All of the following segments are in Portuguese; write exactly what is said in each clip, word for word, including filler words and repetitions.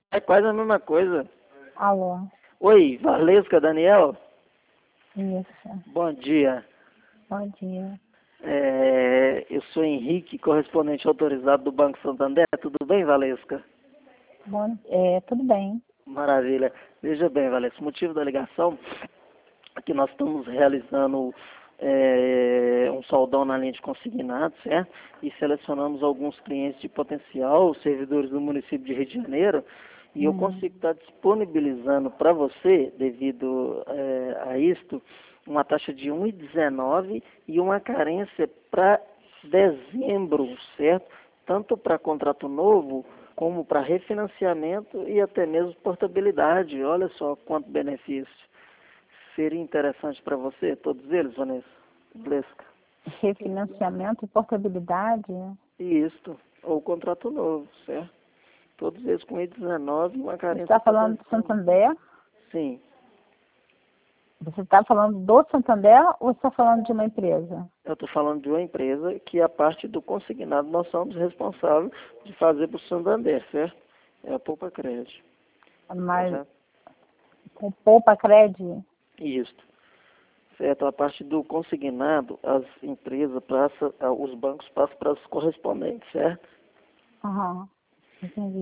É quase a mesma coisa. Alô? Oi, Valesca, Daniel? Isso. Bom dia. Bom dia. É, eu sou Henrique, correspondente autorizado do Banco Santander. Tudo bem, Valesca? Bom, é, tudo bem. Maravilha. Veja bem, Valesca, o motivo da ligação é que nós estamos realizando é, um soldão na linha de consignado, certo? E selecionamos alguns clientes de potencial, servidores do município de Rio de Janeiro, e eu Hum. consigo estar disponibilizando para você, devido é, a isto, uma taxa de um vírgula dezenove e uma carência para dezembro, certo? Tanto para contrato novo, como para refinanciamento e até mesmo portabilidade. Olha só quanto benefício. Seria interessante para você, todos eles, Vanessa? Valesca? Refinanciamento e portabilidade? Isso, ou contrato novo, certo? Todos eles com um vírgula dezenove e uma Você carência. está falando do Santander? Sim. Você está falando do Santander ou está falando de uma empresa? Eu estou falando de uma empresa que a parte do consignado nós somos responsáveis de fazer para o Santander, certo? É a Poupa Crédito. Mas Correto? com poupa crédito? Isso. Certo, a parte do consignado, as empresas, passa, os bancos passam para os correspondentes, certo? Aham, entendi.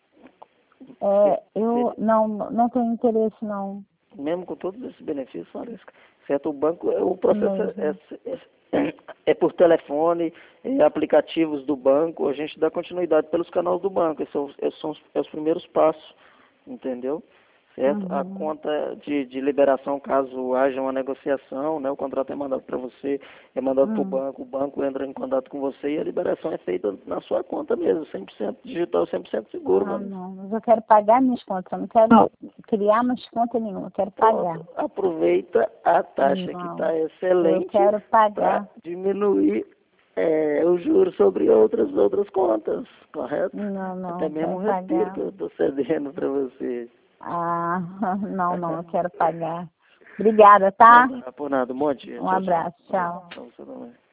É, eu não, não tenho interesse não. Mesmo com todos esses benefícios, Valesca, certo? O banco, o processo é, Mesmo. é, é, é por telefone, é aplicativos do banco, a gente dá continuidade pelos canais do banco, esses são, esses são os, é os primeiros passos, entendeu? Certo? A Uhum. conta de, de liberação, caso haja uma negociação, né, o contrato é mandado para você, é mandado para o Hum. banco, o banco entra em contato com você e a liberação é feita na sua conta mesmo, cem por cento digital, cem por cento seguro, Ah, mano. não. Mas eu quero pagar minhas contas. Eu não quero criar mais conta nenhuma. Eu quero pagar. Pronto, aproveita a taxa que Não. está Eu excelente quero para pagar. diminuir é, o juro sobre outras outras contas, correto? Não, Até não. Eu mesmo quero um respiro pagar. que eu estou cedendo para você. Ah, não, não. Eu quero pagar. Obrigada, tá? Não dá por nada, um monte. Um Tchau, tchau. abraço. Tchau. Pra você também.